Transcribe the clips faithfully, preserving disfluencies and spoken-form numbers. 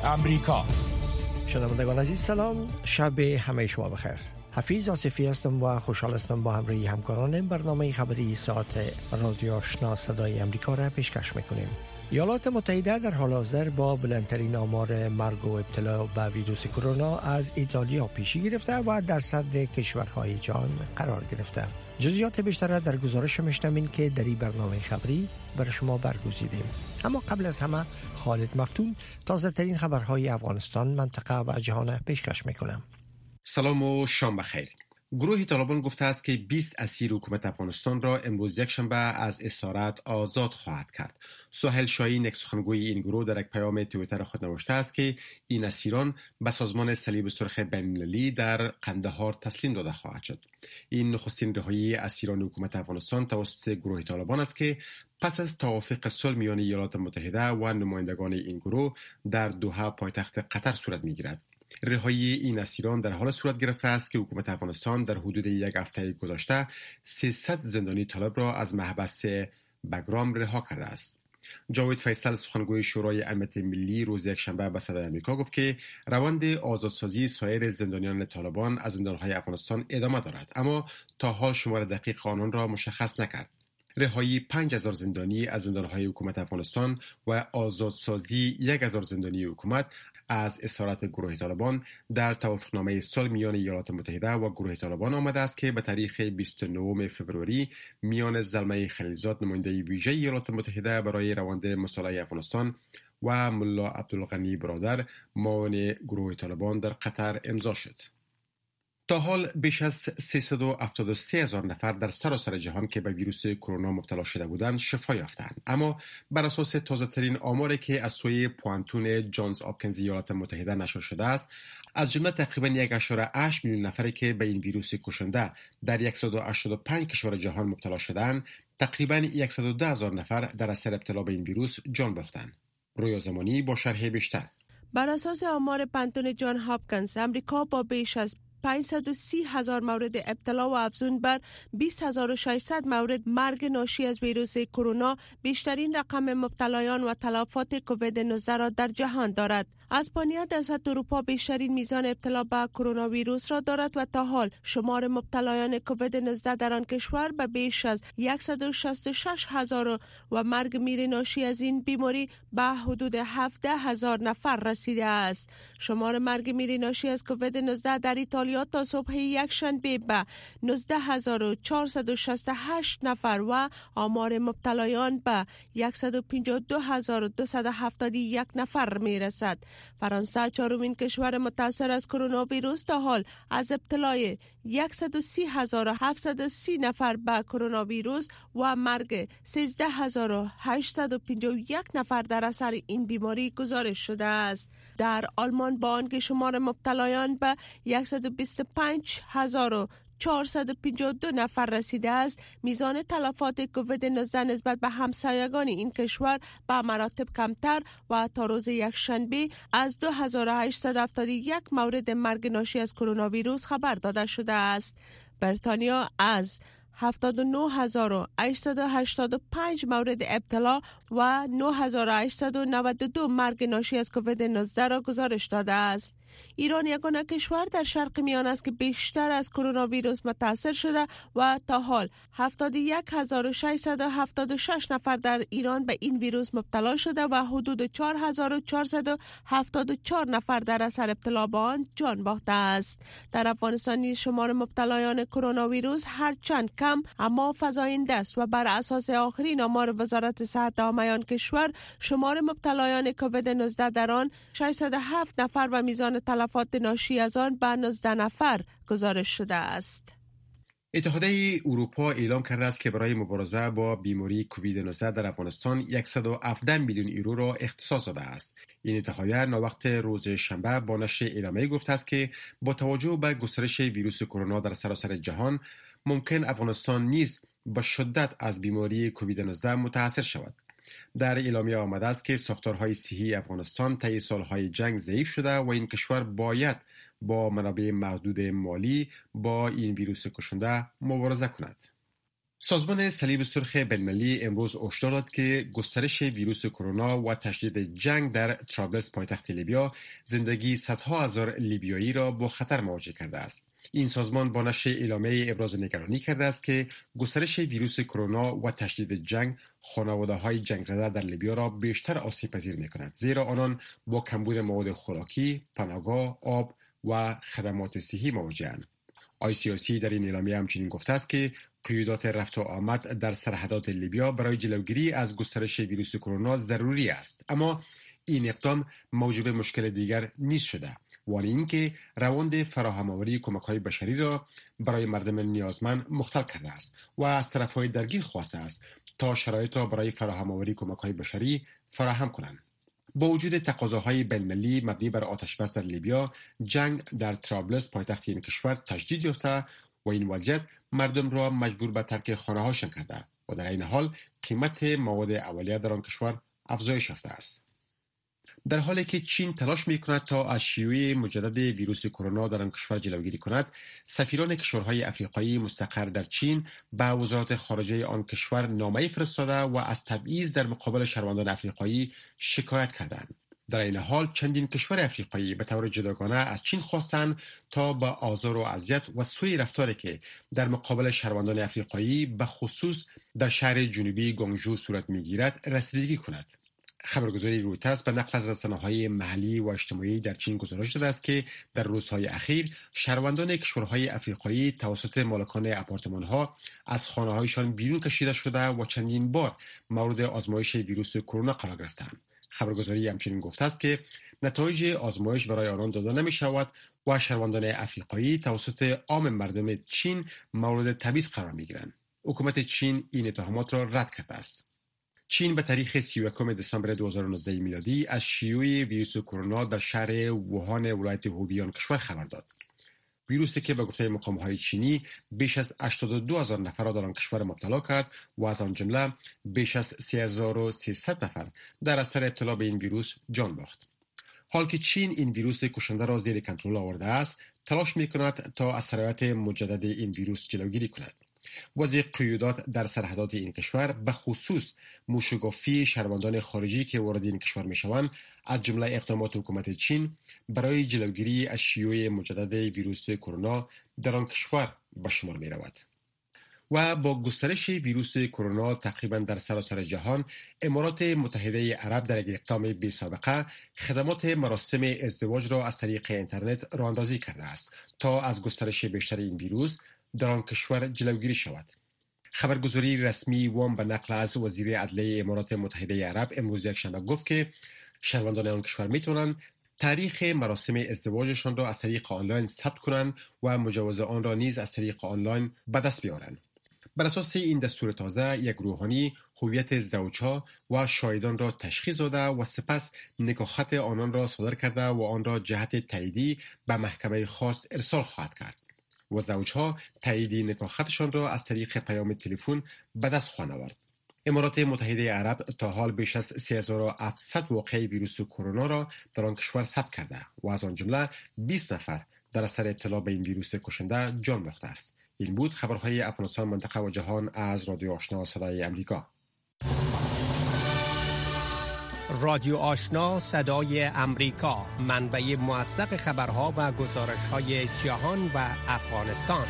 امریکا. شنوندگان عزیز سلام، شب همه شما بخیر. حفیظ آصفی هستم و خوشحال هستم با همراهی همکارانم برنامه خبری ساعت رادیو آشنا صدای امریکا را پیشکش میکنیم. ایالات متحده در حال حاضر با بلندترین آمار مرگ و ابتلا به ویروس کرونا از ایتالیا پیشی گرفته و در صدر کشورهای جهان قرار گرفته. جزئیات بیشتر در گزارش میشنوین که در این برنامه خبری برای شما برگزیدیم. اما قبل از همه خالد مفتون تازه ترین خبرهای افغانستان، منطقه و جهان پیشکش میکنم. سلام و شام بخیر. گروه طالبان گفته است که بیست اسیر حکومت افغانستان را امروز یکشنبه از اسارت آزاد خواهد کرد. سهیل شاهین، یک سخنگوی این گروه، در یک پیام توییتر خود نوشته است که این اسیران به سازمان صلیب سرخ بین‌المللی در قندهار تسلیم داده خواهد شد. این نخستین رهایی اسیران حکومت افغانستان توسط گروه طالبان است که پس از توافق صلح میان ایالات متحده و نمایندگان این گروه در دوحه پایتخت قطر صورت میگیرد. رهایی این اسیران در حال صورت گرفته است که حکومت افغانستان در حدود یک هفته گذشته سیصد زندانی طالب را از محبس بگرام رها کرده است. جاوید فیصل، سخنگوی شورای امنیت ملی، روز یکشنبه به صدای آمریکا گفت که روند آزادسازی سایر زندانیان طالبان از زندانهای افغانستان ادامه دارد، اما تا حال شمار دقیق آنان را مشخص نکرد. رهایی پنج هزار زندانی از زندانهای حکومت افغانستان و آزادسازی یک هزار زندانی حکومت از اسارت گروه طالبان در توافقنامه صلح میان ایالات متحده و گروه طالبان آمده است که به تاریخ بیست و نهم فوریه میان زلمه خلیلزاد، نماینده ویژه ایالات متحده برای روند مصالحه افغانستان، و ملا عبدالغنی برادر، معاون گروه طالبان، در قطر امضا شد. تا حال بیش از سیصد و هفتاد و سه هزار نفر در سراسر جهان که به ویروس کرونا مبتلا شده بودند شفا یافتند، اما بر اساس تازه ترین آماری که از سوی پوانتون جانز آپکینز ایالات متحده نشر شده است، از جمله تقریباً یک و هشت میلیون نفری که به این ویروس کشنده در صد و هشتاد و پنج کشور جهان مبتلا شدند، تقریباً صد و ده هزار نفر در اثر ابتلا به این ویروس جان باختند. رویا زمانی با شرح بیشتر. بر اساس آمار پانتون جان هاپکینز، امریکا با بیش از پانصد و سی هزار مورد ابتلا و افزون بر بیست هزار و ششصد مورد مرگ ناشی از ویروس کرونا بیشترین رقم مبتلایان و تلفات کووید نوزده را در جهان دارد. اسپانیا در سطح اروپا بیشترین میزان ابتلا به کرونا ویروس را دارد و تا حال شمار مبتلایان کووید نوزده در آن کشور به بیش از صد و شصت و شش هزار و مرگ میر ناشی از این بیماری به حدود هفده هزار نفر رسیده است. شمار مرگ میر ناشی از کووید نوزده در ایتالیا تا صبح یک شنبه به نوزده هزار و چهارصد و شصت و هشت نفر و آمار مبتلایان به صد و پنجاه و دو هزار و دویست و هفتاد و یک نفر می رسد. فرانسه، چهارمین کشور متاثر از کرونا ویروس، تا حال از ابتلای صد و سی هزار و هفتصد و سی نفر به کرونا ویروس و مرگ سیزده هزار و هشتصد و پنجاه و یک نفر در اثر این بیماری گزارش شده است. در آلمان با آنکه شمار مبتلایان به صد و بیست و پنج هزار و چهارصد و پنجاه و دو نفر رسیده است، میزان تلفات کووید نوزده نسبت به همسایگان این کشور به مراتب کمتر و تا روز یکشنبه از دو هزار و هشتصد و هفتاد و یک مورد مرگ ناشی از کرونا ویروس خبر داده شده است. بریتانیا از هفتاد و نه هزار و هشتصد و هشتاد و پنج مورد ابتلا و نه هزار و هشتصد و نود و دو مرگ ناشی از کووید نوزده را گزارش داده است. ایران یگانه کشور در شرق میانه است که بیشتر از کرونا ویروس متاثر شده و تا حال هفتاد و یک هزار و ششصد و هفتاد و شش نفر در ایران به این ویروس مبتلا شده و حدود چهار هزار و چهارصد و هفتاد و چهار نفر در اثر ابتلا به آن جان باخته است. در افغانستان نیز شمار مبتلایان کرونا ویروس هرچند کم اما فزاینده است و بر اساس آخرین آمار وزارت صحت عامه کشور شمار مبتلایان کووید نوزده در آن ششصد و هفت نفر و میزان تلفات ناشی از آن به نوزده نفر گزارش شده است. اتحادیه اروپا اعلام کرده است که برای مبارزه با بیماری کووید نوزده در افغانستان صد و هفده میلیون یورو را اختصاص داده است. این اتحادیه ناوقت روز شنبه با نشر اعلامیه گفته است که با توجه به گسترش ویروس کرونا در سراسر جهان ممکن افغانستان نیز به شدت از بیماری کووید نوزده متاثر شود. در اعلامیه آمده است که ساختارهای صحی افغانستان طی سالهای جنگ ضعیف شده و این کشور باید با منابع محدود مالی با این ویروس کشنده مبارزه کند. سازمان صلیب سرخ بین‌المللی امروز هشدار داد که گسترش ویروس کرونا و تشدید جنگ در طرابلس پایتخت لیبیا زندگی صدها هزار لیبیایی را با خطر مواجه کرده است. این سازمان با نشر اعلامیه ابراز نگرانی کرده است که گسترش ویروس کرونا و تشدید جنگ خانواده‌های جنگ زده در لیبیا را بیشتر آسیب پذیر می‌کند، زیرا آنان با کمبود مواد خوراکی، پناهگاه، آب و خدمات صحی مواجه‌اند. آی سی آی سی در این اعلامیه همچنین گفته است که قیودات رفت و آمد در سرحدات لیبیا برای جلوگیری از گسترش ویروس کرونا ضروری است، اما این اقدام موجب مشکل دیگر نیست شده، وانی اینکه روند فراهم‌آوری کمک‌های بشری را برای مردم نیازمند مختل کرده است و از طرف‌های درگیر خواسته است تا شرایط را برای فراهم‌آوری کمک‌های بشری فراهم کنند. با وجود تقاضاهای بین‌المللی مبنی بر آتش‌بس در لیبیا، جنگ در طرابلس پایتخت این کشور تجدید یافته و این وضعیت مردم را مجبور به ترک خانه‌هاشان کرده و در این حال قیمت مواد اولیه در آن کشور افزایش یافته است. در حالی که چین تلاش می‌کند تا از شیوع مجدد ویروس کرونا در آن کشور جلوگیری کند، سفیران کشورهای افریقایی مستقر در چین به وزارت خارجه آن کشور نامه‌ای فرستاده و از تبعیض در مقابل شهروندان افریقایی شکایت کردند. در این حال چندین کشور افریقایی به طور جداگانه از چین خواستند تا با آزار و اذیت و سوء رفتاری که در مقابل شهروندان افریقایی به خصوص در شهر جنوبی گونگژو صورت می‌گیرد رسیدگی کند. خبرگزاری رویترز به نقل از رسانه‌های محلی و اجتماعی در چین گزارش داده است که در روزهای اخیر شهروندان کشورهای افریقایی توسط مالکان آپارتمان‌ها از خانه‌هایشان بیرون کشیده شده و چندین بار مورد آزمایش ویروس کرونا قرار گرفتند. خبرگزاری همچنین گفته است که نتایج آزمایش برای آنان داده نمی‌شود و شهروندان افریقایی توسط عام مردم چین مورد تبعیض قرار می‌گیرند. حکومت چین این اتهامات را رد کرده است. چین به تاریخ سی و یکم دسامبر دو هزار و نوزده میلادی از شیوع ویروس کرونا در شهر ووهان ولایت هوبی آن کشور خبر داد. ویروسی که به گفته مقام‌های چینی بیش از هشتاد و دو هزار نفر را در آن کشور مبتلا کرد و از آن جمله بیش از سه هزار و سیصد نفر در اثر ابتلا به این ویروس جان باخت. حال که چین این ویروس کشنده را زیر کنترل آورده است، تلاش می‌کند تا از سرایت مجدد این ویروس جلوگیری کند. وضع قیودات در سرحدات این کشور به خصوص موشگافی شهروندان خارجی که وارد این کشور میشوند از جمله اقدامات حکومت چین برای جلوگیری از شیوع مجدد ویروس کرونا در آن کشور به شمار می رود. و با گسترش ویروس کرونا تقریبا در سراسر جهان، امارات متحده عرب در یک اقدام بی سابقه خدمات مراسم ازدواج را از طریق اینترنت راه اندازی کرده است تا از گسترش بیشتر این ویروس در آن کشور جلوگیری شود. خبرگزاری رسمی وام به نقل از وزیر عدلیه امارات متحده عرب امروز یکشنبه گفت که شهروندان آن کشور میتونن تاریخ مراسم ازدواجشان را از طریق آنلاین ثبت کنند و مجوز آن را نیز از طریق آنلاین به دست بیارند. بر اساس این دستور تازه، یک روحانی هویت زوجها و شاهدان را تشخیص داده و سپس نکاحخط آنان را صادر کرده و آن را جهت تاییدی به محکمه خاص ارسال خواهد کرد و زوجها تایید نکاحخطشان را از طریق پیام تلفن به دست خواهند آورد. امارات متحده عرب تا حال بیش از سه هزار و هفتصد واقعه ویروس کرونا را در آن کشور ثبت کرده و از آن جمله بیست نفر در اثر ابتلا به این ویروس کشنده جان باخته است. این بود خبرهای افغانستان، منطقه و جهان از رادیو آشنا صدای امریکا. رادیو آشنا صدای امریکا، منبع موثق خبرها و گزارش‌های جهان و افغانستان.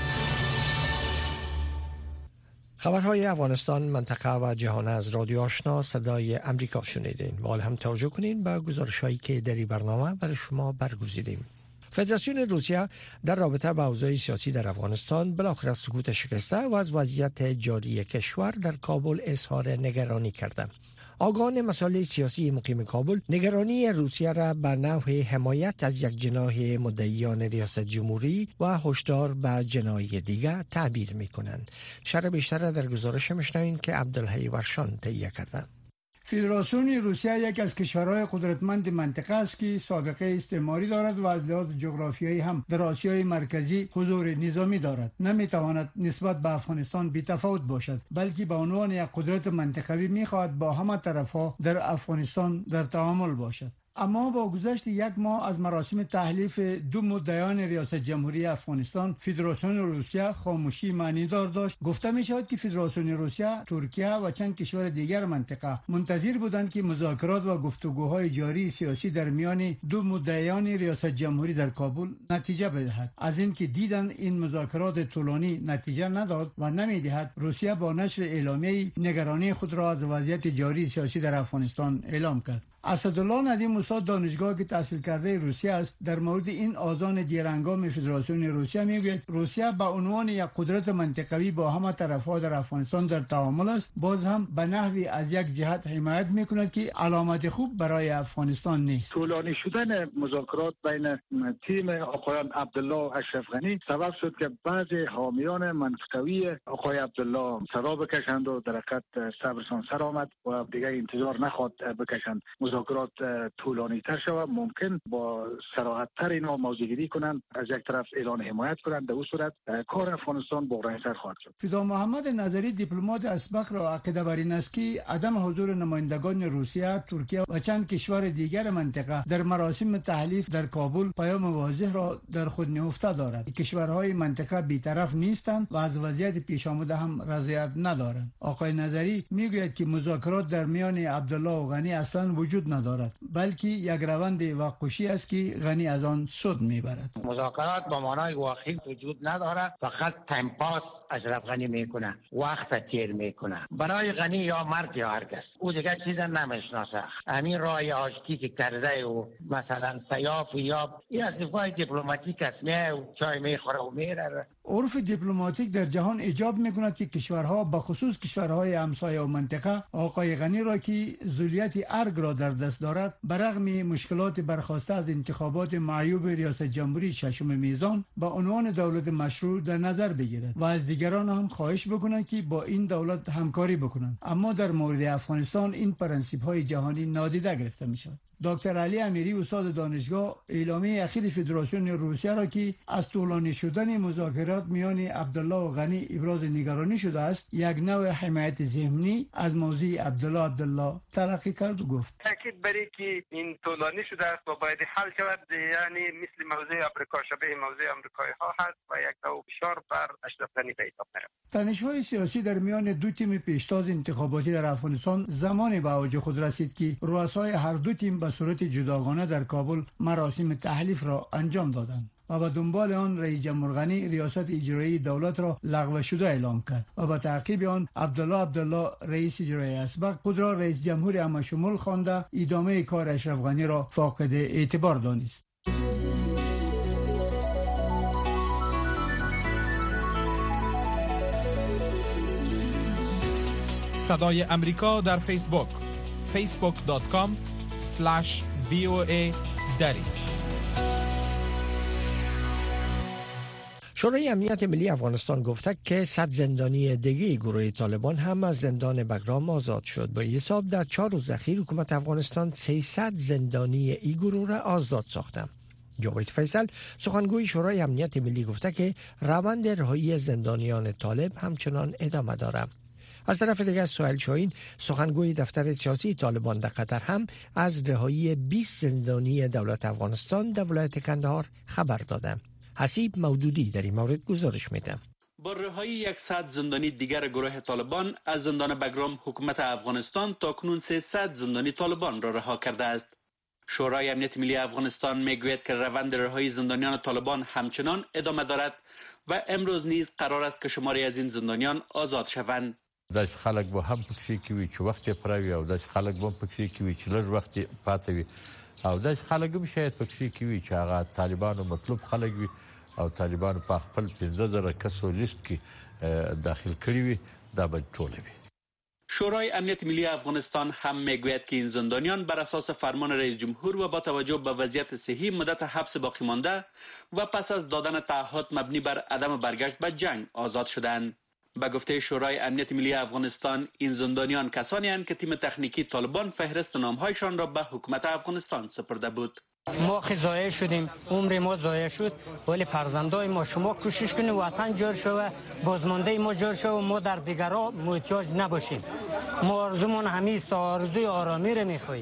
خبرهای افغانستان، منطقه و جهان از رادیو آشنا صدای امریکا شنیدین. و حال هم توجه کنین به گزارش‌هایی که در این برنامه برای شما برگزیدیم. فدراسیون روسیه در رابطه با اوضاع سیاسی در افغانستان بالاخره سکوت شکسته و از وضعیت جاری کشور در کابل اظهار نگرانی کرده. آگاهان مسائل سیاسی مقیم کابل نگرانی روسیه را به نحو حمایت از یک جناح مدعیان ریاست جمهوری و هشدار به جناح دیگر تعبیر می‌کنند. شرح بیشتر در گزارش می‌شنوید که عبدالحی ورشان تهیه کرده. فدراسیون روسیه یک از کشورهای قدرتمند منطقه است که سابقه استعماری دارد و از لحاظ جغرافیایی هم در آسیای مرکزی حضور نظامی دارد. نمیتواند نسبت به افغانستان بی‌تفاوت باشد، بلکه به عنوان یک قدرت منطقوی میخواهد با همه طرفها در افغانستان در تعامل باشد. اما با گذشت یک ماه از مراسم تحلیف دو مدعیان ریاست جمهوری افغانستان، فدراسیون روسیه خاموشی معنیدار داشت. گفته می شود که فدراسیون روسیه، ترکیه و چند کشور دیگر منطقه منتظر بودند که مذاکرات و گفتگوهای جاری سیاسی در میان دو مدعیان ریاست جمهوری در کابل نتیجه بدهد. از اینکه دیدن این مذاکرات طولانی نتیجه نداد و نمیدهد، روسیه با نشر اعلامیه نگرانی خود را از وضعیت جاری سیاسی در افغانستان اعلام کرد. اسدالله ندیم موسی، دانشگاه که تحصیل کرده روسیه است، در مورد این آذان دیرهنگام فدراسیون روسیه میگوید روسیه به عنوان یک قدرت منطقوی با همه طرف‌ها در افغانستان در تعامل است. باز هم به نحوی از یک جهت حمایت میکند که علامت خوب برای افغانستان نیست. طولانی شدن مذاکرات بین تیم آقایان عبدالله و اشرف غنی سبب شد که بعضی حامیان منطقوی آقای عبدالله صدا بکشند و در حقیقت صبرشان سر آمد و دیگه انتظار نخواد بکشند. مذاکرات طولانی تر شود، ممکن با صراحت تر اینا موضوعگیری کنند، از یک طرف اعلان حمایت کنند، در اون صورت کار افغانستان بحرانی تر خواهد شد. فدا محمد نظری، دیپلمات اسبق، را عقیده بر این است که عدم حضور نمایندگان روسیه، ترکیه و چند کشور دیگر منطقه در مراسم تحلیف در کابل پیام واضح را در خود نهفته دارد. کشورهای منطقه بی‌طرف نیستند و از وضعیت پیش آمده هم رضایت ندارند. آقای نظری میگوید که مذاکرات در میان عبدالله و غنی اصلا وجود ندارد، بلکه یک روند وقوشی است که غنی از آن سود میبرد. مذاکرات با معنای واقعی وجود ندارد، فقط تایم پاس اشرف غنی میکنه، وقت تیر میکنه. برای غنی یا مرگ یا هرگز، او دیگه چیز نمیشناسه. همین راه آشتی که کرده و مثلا سیاف یا این از نفای دیپلماتیک است، میه و چای میخوره و میره. عرف دیپلماتیک در جهان ایجاب میکند که کشورها، به خصوص کشورهای همسایه و منطقه، آقای غنی را که ذلیت ارگ را در دست دارد، برغم مشکلات برخاسته از انتخابات معیوب ریاست جمهوری ششم میزان، با عنوان دولت مشروع در نظر بگیرد و از دیگران هم خواهش بکنند که با این دولت همکاری بکنند. اما در مورد افغانستان این پرنسیپ های جهانی نادیده گرفته می شود. دکتر علی امیری، استاد دانشگاه، اعلامیه اخیر فدراسیون روسیه را که از طولانی شدن مذاکرات میان عبدالله و غنی ابراز نگرانی شده است، یک نوع حمایت ضمنی از موضوع عبدالله عبدالله تلقی کرد و گفت تاکید بری که این طولانی شده است و باید حل شود، یعنی مثل موضوع آمریکا شبیه موضوع آمریکایی ها هست و یک نوع فشار بر اشرف غنی به حساب میاد. تنش‌های سیاسی در میان دو تیم پیشتاز انتخاباتی در افغانستان زمانی به اوج خود رسید که رؤسای هر دو تیم به صورت جداگانه در کابل مراسم تحلیف را انجام دادند و به دنبال آن رئیس جمهور غنی ریاست اجرایی دولت را لغو شده اعلام کرد و به تعقیب آن عبدالله عبدالله رئیس اجرایی اسبق خود را رئیس جمهور همشمول خوانده ادامه کار اشرف غنی را فاقد اعتبار دانست. صدای امریکا در فیسبوک فیسبوک دات کام اسلش وی او ای دری. شورای امنیت ملی افغانستان گفته که صد زندانی دیگه گروه طالبان هم از زندان بگرام آزاد شد. با این حساب در چهار روز اخیر حکومت افغانستان سیصد زندانی این گروه را آزاد ساخته. جاوید فیصل، سخنگوی شورای امنیت ملی، گفته که روند رهایی زندانیان طالب همچنان ادامه دارد. از طرف دیگر سهیل شاهین، سخنگوی دفتر سیاسی طالبان در قطر، هم از رهایی بیست زندانی دولت افغانستان در ولایت کندهار خبر داده. حسیب مودودی در این مورد گزارش میده. با رهایی صد زندانی دیگر گروه طالبان از زندان بگرام، حکومت افغانستان تاکنون سیصد زندانی طالبان را رها کرده است. شورای امنیت ملی افغانستان میگوید که روند رهایی زندانیان طالبان همچنان ادامه دارد و امروز نیز قرار است که شماری از این زندانیان آزاد شوند. داش خلک به هم پکې کې وي چې وخت پراوي او داش خلک به پکې کې وي چې لږ وخت پاتې وي او داش خلک هم شاید پکې کې وي چې هغه طالبانو مطلوب خلک وي او طالبانو په خپل پنځه زره کسو لیست کې داخل کړي وي دا به ټول وي. شورای امنیت ملی افغانستان هم میگوید که این زندانیان بر اساس فرمان رئیس جمهور و با توجه به وضعیت صحی مدت حبس باقی مانده و پس از دادن تعهد مبنی بر عدم برگشت به جنگ آزاد شدند. به گفته شورای امنیت ملی افغانستان، این زندانیان کسانی هستند که تیم تکنیکی طالبان فهرست نامهایشان را به حکومت افغانستان سپرده بود. ما ضایع شدیم، عمر ما ضایع شد، ولی فرزندای ما شما کوشش کنید وطن جور شوه، بازمانده ما جور شوه، ما در دیگران محتاج نباشیم. ما آرزومون همین آرزوی آرامی را میخواهیم.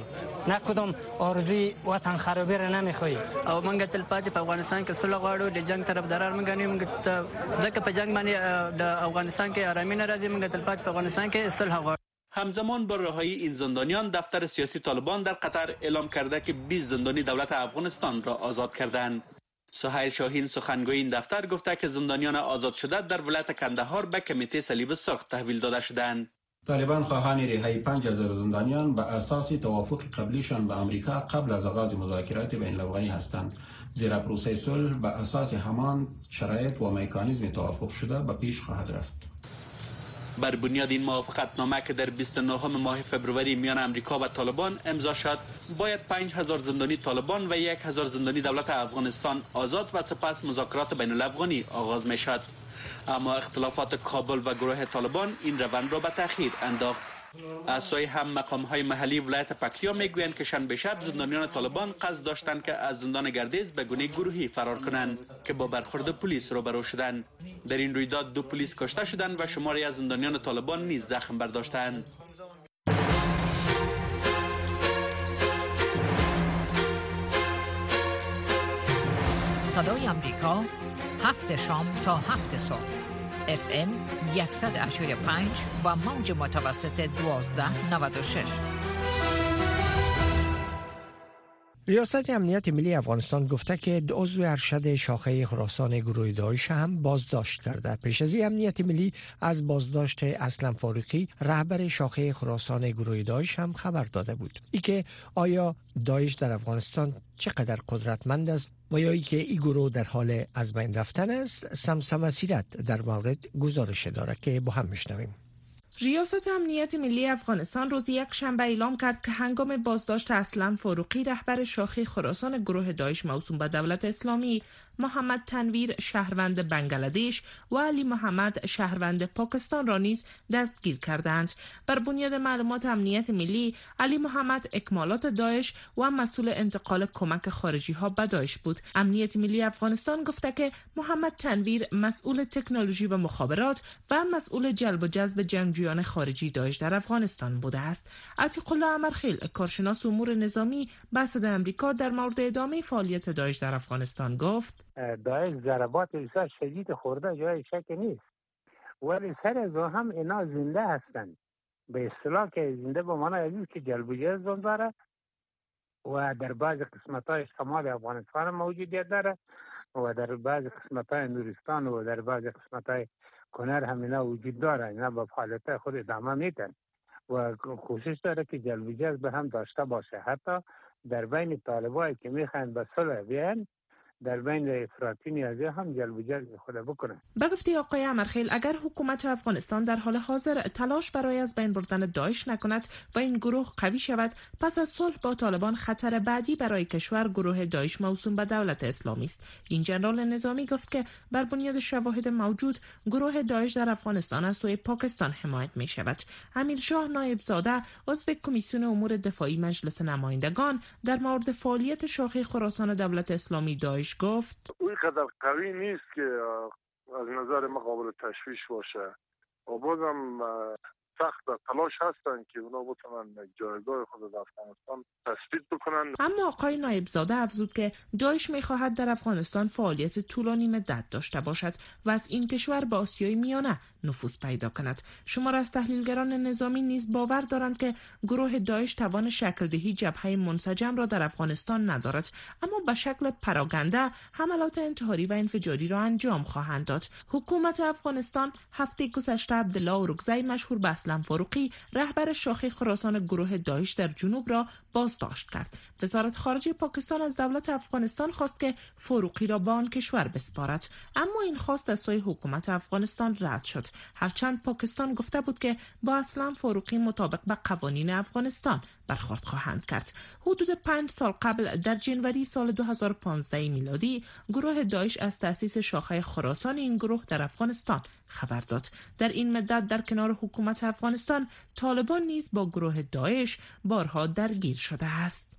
نه کدام آرزوی وطن خرابی را نمیخوایی. او منګه تل پاتې په افغانستان کې صلح غواړو، د جنگ طرفداران منګه نه موږ ځکه په جنگ باندې د افغانستان کې آرامي نه راځي، منګه تل پاتې په افغانستان کې صلح غواړو. همزمان با رهایی این زندانیان دفتر سیاسی طالبان در قطر اعلام کرده که بیست زندانی دولت افغانستان را آزاد کردند. سهیل شاهین سخنگوی این دفتر گفته که زندانیان آزاد شده در ولایت کندهار به کمیته صلیب سرخ تحویل داده شدند. طالبان خواهان رهایی پنج هزار زندانیان به اساس توافق قبلیشان به امریکا قبل از آغاز مذاکرات بین الافغانی هستند، زیرا پروسه صلح به اساس همان شرایط و مکانیزم توافق شده به پیش خواهد رفت. بر بنیاد این موافقتنامه که در بیست و نه ماه فبروری میان امریکا و طالبان امضا شد، باید پنج هزار زندانی طالبان و یک هزار زندانی دولت افغانستان آزاد و سپس مذاکرات بین الافغانی آغاز می شد. اما اختلافات کابل و گروه طالبان این روند را به تأخیر انداخت. از سوی هم مقام های محلی ولایت پکتیا میگویند که شنبه شب زندانیان طالبان قصد داشتند که از زندان گردیز به گونه گروهی فرار کنند که با برخورد پلیس روبرو شدند. در این رویداد دو پلیس کشته شدند و شماری از زندانیان طالبان نیز زخم برداشتند. صدای آمریکا، هفت شام تا هفت صبح، اف ام صد و هشتاد و پنج و موج متوسط دوازده نود و شش. ریاست امنیت ملی افغانستان گفته که دو عضو ارشد شاخه خراسان گروه داعش هم بازداشت کرده. پیش از این امنیت ملی از بازداشت اسلم فاروقی رهبر شاخه خراسان گروه داعش هم خبر داده بود. ای که آیا داعش در افغانستان چقدر قدرتمند است و یا ای که این گروه در حال از بین رفتن است، سمسم سیرت در مورد گزارش داره که با هم میشنویم. ریاست امنیت ملی افغانستان روز یک شنبه اعلام کرد که هنگام بازداشت اسلم فاروقی رهبر شاخه خراسان گروه داعش موسوم به دولت اسلامی، محمد تنویر شهروند بنگلادش و علی محمد شهروند پاکستان را نیز دستگیر کردند. بر بنیاد معلومات امنیت ملی، علی محمد اکمالات داعش و مسئول انتقال کمک خارجی ها به داعش بود. امنیت ملی افغانستان گفته که محمد تنویر مسئول تکنولوژی و مخابرات و مسئول جلب و جذب جنگجویان خارجی داعش در افغانستان بوده است. عتیق الله امرخیل، کارشناس امور نظامی به صدای آمریکا در مورد ادامه فعالیت داعش در افغانستان گفت: داعش ضربات بسیار شدید خورده، جای شک نیست، ولی سر از هم اینا زنده هستند. به اصطلاح که زنده به معنی از که جلب و جذب داره و در بعض قسمت‌های شمال افغانستان موجودیت داره و در بعض قسمت‌های نورستان و در بعض قسمت‌های کنر هم اینا وجود داره. اینا با فعالیت خود ادامه میدن و کوشش داره که جلب و جذب هم داشته باشه. حتی در بین طالبایی که میخوان به صلح بیان، در بین افراطی نیازی هم جلب و جذب خود بکنه. به گفته آقای امرخیل، اگر حکومت افغانستان در حال حاضر تلاش برای از بین بردن داعش نکند و این گروه قوی شود، پس از صلح با طالبان خطر بعدی برای کشور گروه داعش موسوم به دولت اسلامی است. این ژنرال نظامی گفت که بر بنیاد شواهد موجود گروه داعش در افغانستان از سوی پاکستان حمایت می شود. امیرشاه نایب زاده، عضو کمیسیون امور دفاعی مجلس نمایندگان، در مورد فعالیت شاخه خراسان دولت اسلامی داعش گفت: اون قدر قوی نیست که از نظر ما قابل تشویش باشه و بازم سخت تلاش هستن که اونا بتونن جایگاه خود در افغانستان تثبیت بکنن. اما آقای نایب زاده افزود که داعش می‌خواهد در افغانستان فعالیت طولانی مدت داشته باشد و از این کشور به آسیای میانه نفوذ پیدا کند. شمار از تحلیلگران نظامی نیز باور دارند که گروه داعش توان شکل دهی جبهه منسجم را در افغانستان ندارد، اما به شکل پراگنده حملات انتحاری و انفجاری را انجام خواهند داد. حکومت افغانستان هفته گذشته عبدالله اورکزی مشهور به اسلم فاروقی رهبر شاخه خراسان گروه داعش در جنوب را بازداشت کرد. وزارت خارجه پاکستان از دولت افغانستان خواست که فاروقی را به آن کشور بسپارد، اما این خواست از سوی حکومت افغانستان رد شد. هرچند پاکستان گفته بود که با اسلم فاروقی مطابق به قوانین افغانستان برخورد خواهند کرد. حدود پنج سال قبل در جنوری سال دو هزار و پانزده میلادی گروه داعش از تأسیس شاخه خراسان این گروه در افغانستان خبر داد. در این مدت در کنار حکومت افغانستان، طالبان نیز با گروه داعش بارها درگیر شده است.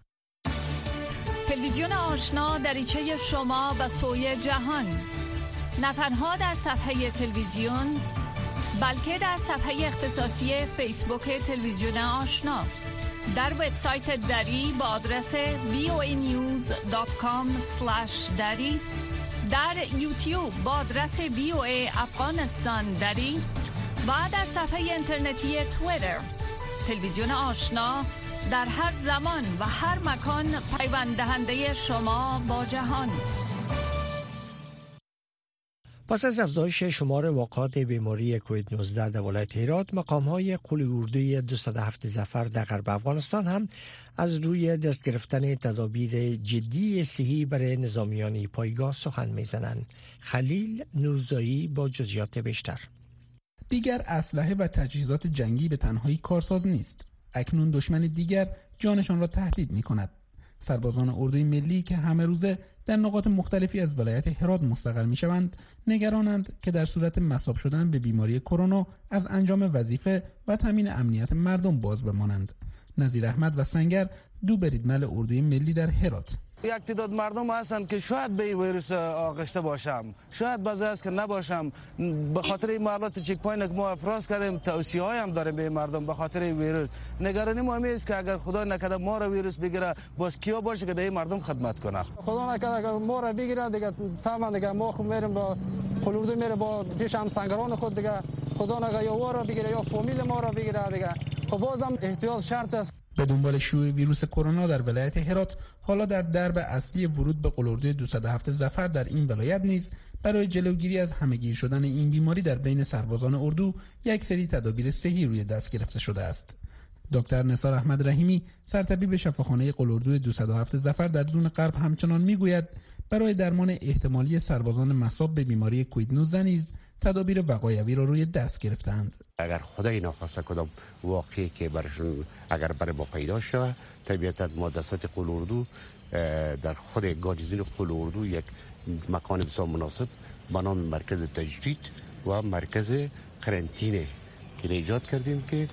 تلویزیون آشنا دریچه شما به سوی جهان، نه تنها در صفحه تلویزیون بلکه در صفحه اختصاصی فیسبوک تلویزیون آشنا. در وبسایت دری با آدرس وی او ای نیوز دات کام اسلش دری، در یوتیوب با آدرس وی او ای افغانستان دری و در صفحه اینترنتی توییتر. تلویزیون آشنا در هر زمان و هر مکان پیوند دهنده شما با جهان. پس از افزایش شمار واقعات بیماری کووید نوزده در ولایت هرات، مقام‌های قول اردوی دویست و هفت ظفر در غرب افغانستان هم از روی دست گرفتن تدابیر جدی صحی برای نظامیان پایگاه سخن می‌زنند. خلیل نورزایی با جزئیات بیشتر. دیگر اسلحه و تجهیزات جنگی به تنهایی کارساز نیست. اکنون دشمن دیگر جانشان را تهدید می‌کند. سربازان اردوی ملی که همه روزه در نقاط مختلفی از ولایت هرات مستقر می‌شوند، نگرانند که در صورت مصاب شدن به بیماری کرونا از انجام وظیفه و تامین امنیت مردم باز بمانند. نظیر احمد و سنگر، دو بریدمل اردوی ملی در هرات: یک تعداد مردم هستند که شاید به این ویروس آغشته باشم، شاید بعضی است که نباشم. به خاطر این معلومات چک پوینت که ما افراز کردیم، توصیه های هم داریم به مردم به خاطر این ویروس. نگرانی ما این است که اگر خدا نکرده ما را ویروس بگیره، باز کیا باشه که به این مردم خدمت کنه. خدا نکرده اگر ما را بگیره دیگه تمام دیگه ما خود میریم با قلوردو میره با پیش هم سنگران خود دیگه، خدا نکرده یا وارا بگیره یا فامیل ما را بگیره دیگه. خب بازم احتیاط شرط است. به دنبال شیوع ویروس کرونا در ولایت هرات، حالا در درب اصلی ورود به قلوردوی دویست و هفت ظفر در این ولایت نیز برای جلوگیری از همه‌گیر شدن این بیماری در بین سربازان اردو یک سری تدابیر صحی روی دست گرفته شده است. دکتر نثار احمد رحیمی، سرطبیب شفاخانه قلوردوی دویست و هفت ظفر در زون غرب همچنان میگوید برای درمان احتمالی سربازان مصاب به بیماری کووید نوزده نیز تدابیر وقایوی را روی دست گرفتند. اگر خدای ناخواسته کدام واقعی که برشون اگر برای با پیدا شود، طبیعتا مؤسسات قلوردو در خود گاریزین قلوردو یک مکان بسیار مناسب به نام مرکز تجدید و مرکز قرنطینه که ایجاد کردیم که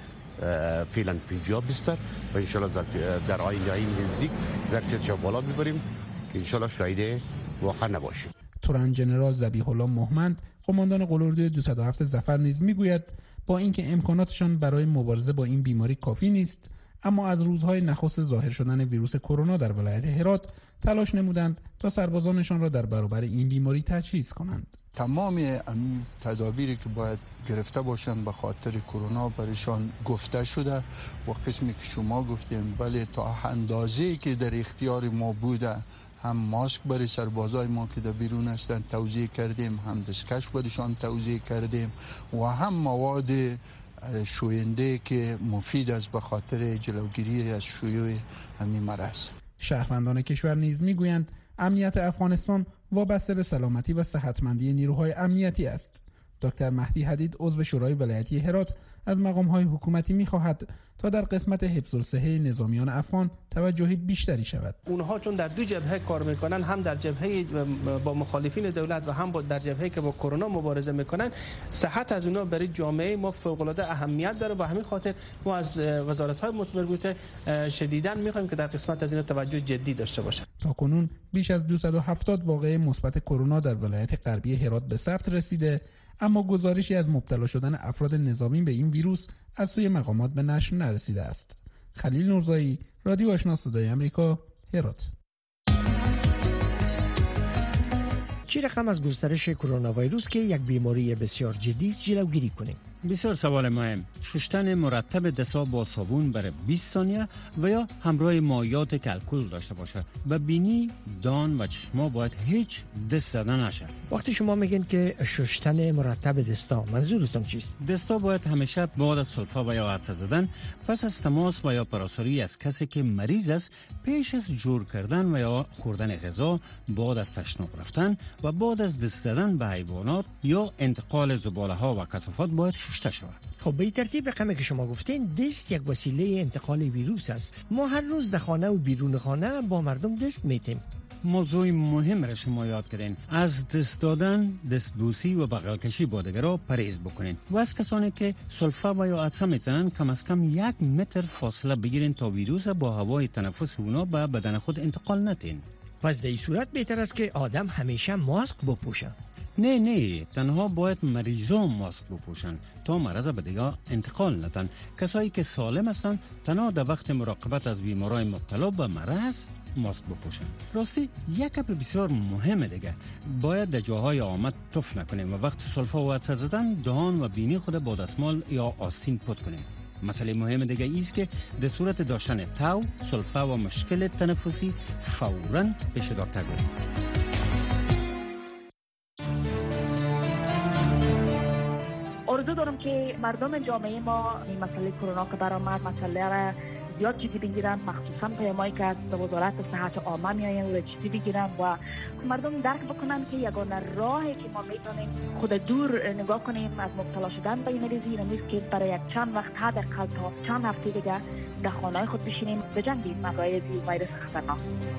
فعلا پنجاه بستر و انشالله در آینده نزدیک ظرفیتش بالا ببریم که انشالله شاهد واقع نباشیم. تورن جنرال ذبیح الله محمد، قماندان قلوردوی دویست و هفت ظفر نیز میگوید با اینکه امکاناتشان برای مبارزه با این بیماری کافی نیست، اما از روزهای نخست ظاهر شدن ویروس کرونا در ولایت هرات تلاش نمودند تا سربازانشان را در برابر این بیماری تجهیز کنند. تمام این تدابیری که باید گرفته باشند به خاطر کرونا برایشان گفته شده و قسمی که شما گفتیم بله تا اندازه‌ای که در اختیار ما بوده هم ماسک برای سربازای ما که در بیرون هستند توزیع کردیم، هم دستکش برایشان توزیع کردیم و هم مواد شوینده که مفید است به خاطر جلوگیری از شیوع همین مرض. شهروندان کشور نیز میگویند امنیت افغانستان وابسته به سلامتی و صحتمندی نیروهای امنیتی است. دکتر مهدی حدید، عضو شورای ولایتی هرات، از مقام‌های حکومتی می‌خواهد تا در قسمت حفظ الصحه نظامیان افغان توجه بیشتری شود. اونها چون در دو جبهه کار میکنن، هم در جبهه با مخالفین دولت و هم در جبهه که با کرونا مبارزه میکنن، صحت از اونها برای جامعه ما فوق العاده اهمیت داره. با همین خاطر ما از وزارت‌های مربوطه شدیداً می‌خوایم که در قسمت از اینا توجه جدی داشته باشه. تاکنون بیش از دویست و هفتاد واقعه مثبت کرونا در ولایت غربی هرات به ثبت رسیده، اما گزارشی از مبتلا شدن افراد نظامی به این ویروس از سوی مقامات به نشر نرسیده است. خلیل نورزایی، رادیو آشنا صدای آمریکا، هرات. چه رقم از گسترش کرونا ویروس که یک بیماری بسیار جدی است جلوگیری کنیم؟ بسیار سوال مهم. شستن مرتب دست‌ها با صابون برای بیست ثانیه و یا همراه مایعات که الکل داشته باشه. به بینی، دان و چشما باید هیچ دست زدن نشه. وقتی شما میگین که شستن مرتب دستا، منظورتون چیست؟ دستا باید همیشه بعد از سلفا و یا عطسه زدن، پس از تماس و یا پراساری از کسی که مریض است، پیش از جور کردن و یا خوردن غذا، بعد از تشناب رفتن و بعد از دست زدن به حیوانات یا انتقال زباله ها و کثافات باید شسته شود. خب به ترتیب رقمی که شما گفتین، دست یک وسیله انتقال ویروس است. ما هر روز در خانه و بیرون خانه با مردم دست میتیم. موضوع مهم را شما یاد کردین. از دست دادن، دست بوسی و بغل کشی با دیگران پرهیز بکنین و از کسانی که سلفا و یا عطسه میزنن کم از کم یک متر فاصله بگیرین تا ویروس با هوای تنفس اونا به بدن خود انتقال ندین. پس در این صورت بهتر است که آدم همیشه ماسک بپوشه. نه نه تنها باید مریضان ماسک بپوشن تا مرض به دیگه انتقال ندن. کسایی که سالم هستن تنها در وقت مراقبت از بیمارای مبتلا به مرض ماسک بپوشن. راستی یک کار بسیار مهمه دیگه، باید در جاهای آمد تف نکنیم و وقت سلفا و عطسه زدن دهان و بینی خود با دستمال یا آستین پاک کنیم. مسئله مهم دیگه ایست که در صورت داشتن تاو، سلفا و مشکل تنفسی فوراً پیش دکتر بریم. آرزو دارم که مردم جامعه ما این مسئله کرونا که برآمد مسئله را زیاد جدی بگیرن، مخصوصا پیامایی که از وزارت صحت عامه میآیند و جدی بگیرن و مردم درک بکنن که یگانه راهی که ما میتونیم خود دور نگاه کنیم از مبتلا شدن به این مریضی نیست که برای یک چند وقت حداقل تا چند هفته دیگه در خانه‌های خود بشینیم بجنگیم مقایض ویروس خطرناک.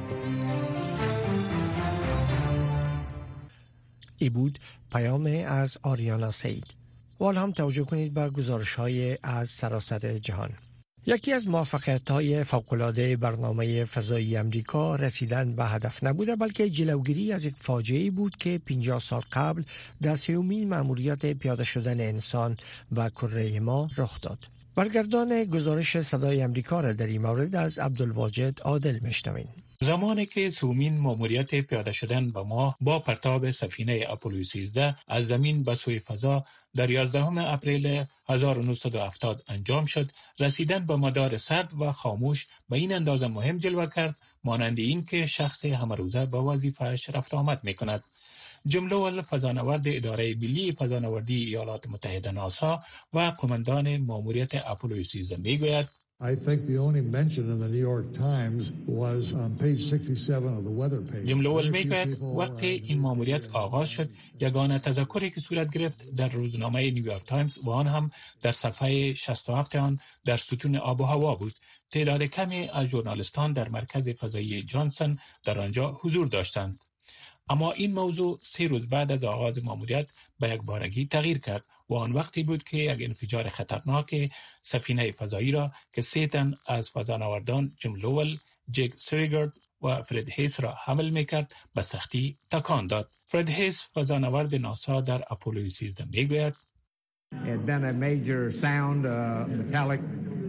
ای بود پیام از آریانا سید. و حالا هم توجه کنید به گزارش‌های از سراسر جهان. یکی از موفقیت‌های فوق‌العاده برنامه فضایی امریکا رسیدن به هدف نبوده بلکه جلوگیری از یک فاجعه‌ای بود که پنجاه سال قبل در سومین مأموریت پیاده شدن انسان به کره ما رخ داد. برگردان گزارش صدای امریکا را در این مورد از عبدالواجد عادل میشنویم. زمانی که سومین مأموریت پیاده شدن به ماه با پرتاب سفینه اپولو سیزده از زمین به سوی فضا در یازدهم اپریل هزار و نهصد و هفتاد انجام شد، رسیدن به مدار سرد و خاموش به این اندازه مهم جلوه کرد مانند این که شخص همه روزه به وظیفه‌اش رفت آمد می‌کند. جمله اول فضانورد اداره ملی فضانوردی ایالات متحده ناسا و قماندان مأموریت اپولو سیزده میگوید I think the only mention in the New York Times was on page sixty-seven of the weather page. جمله اول میگوید وقتی این مأموریت آغاز شد یگانه تذکری که صورت گرفت در روزنامه نیویورک تایمز و آن هم در صفحه شصت و هفت آن در ستون آب و هوا بود. تعداد کمی از ژورنالیستان در مرکز فضایی جانسون در آنجا حضور داشتند. اما این موضوع سه روز بعد از آغاز مأموریت به یک بارگی تغییر کرد و آن وقتی بود که یک انفجار خطرناک سفینه فضایی را که سه تن از فضانوردان جیم لوول، جک سویگرد و فرد هیس را حمل میکرد به سختی تکان داد. فرد هیس فضانورد ناسا در اپولو سیزده میگوید It had been a major sound, uh, metallic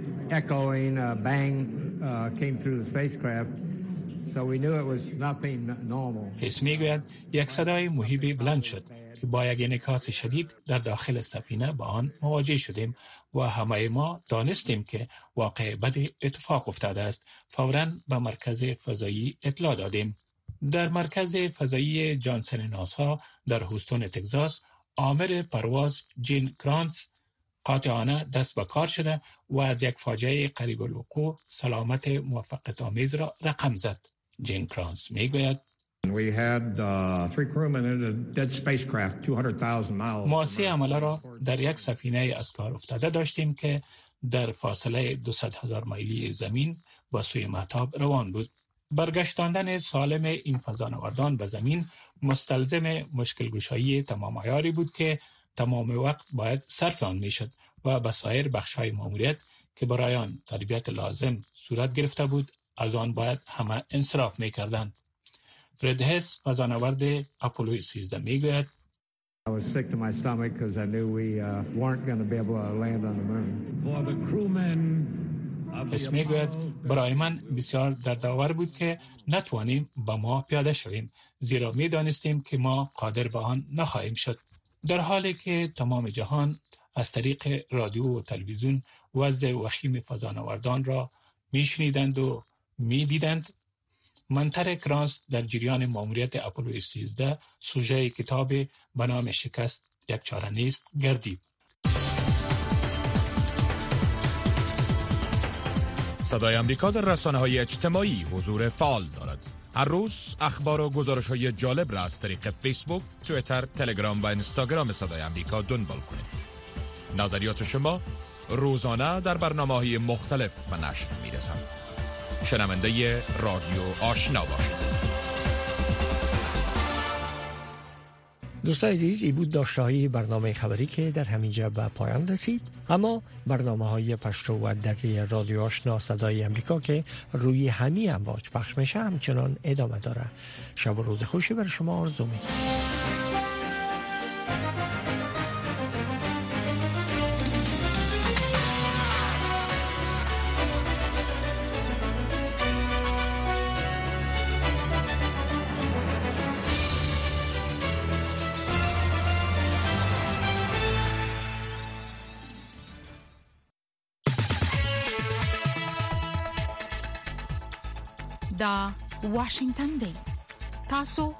echoing uh, bang uh, came through the spacecraft. So we knew it was nothing normal. هیس میگوید یک صدای مهیبی بلند شد که با یک انعکاس شدید در داخل سفینه با آن مواجه شدیم و همه ما دانستیم که واقع بدی اتفاق افتاده است. فوراً به مرکز فضایی اطلاع دادیم. در مرکز فضایی جانسون ناسا در هوستون تگزاس آمر پرواز جین کرانز قاطعانه دست به کار شده و از یک فاجعه قریب الوقوع سلامت موفقیت آمیز را رقم زد. جین کرانز میگوید We had uh, three crewmen in a dead spacecraft two hundred thousand miles. ما سه عمله را در یک سفینه از کار افتاده داشتیم که در فاصله دویست هزار مایلی زمین با سوی مهتاب روان بود. برگشتاندن سالم این فضانوردان به زمین مستلزم مشکل گشایی تمام عیاری بود که تمام وقت باید صرف آن میشد و به سایر بخش‌های مأموریت که برای آن تربیت لازم صورت گرفته بود از آن باید همه انصراف میکردند. فرد هیس فضانورد اپولو سیزده میگوید I was sick to my stomach because I knew we uh, weren't going to be able to land on the moon. For the crewmen هیس میگوید برای من بسیار دردآور بود که نتوانیم با ما پیاده شویم زیرا میدانستیم که ما قادر به آن نخواهیم شد. در حالی که تمام جهان از طریق رادیو و تلویزیون وضع وخیم فضانوردان را میشنیدند و میدیدند، منتر کرانز در جریان مأموریت اپولو سیزده سوژه کتاب به نام شکست یک چاره نیست گردید. صدای امریکا در رسانه‌های اجتماعی حضور فعال دارد. هر روز اخبار و گزارش‌های جالب را از طریق فیسبوک، توییتر، تلگرام و اینستاگرام صدای امریکا دنبال کنید. نظریات شما روزانه در برنامه‌های مختلف به نشر می‌رسند. شنونده رادیو آشنا باشید. دوستان عزیز، این بود داشته‌های برنامه خبری که در همینجا به پایان رسید. اما برنامه‌های پشتو و دری رادیو آشنا صدای امریکا که روی همین امواج پخش میشه همچنان ادامه داره. شب و روز خوشی بر شما آرزو می‌کنم. دا واشنگتن دی. تاسو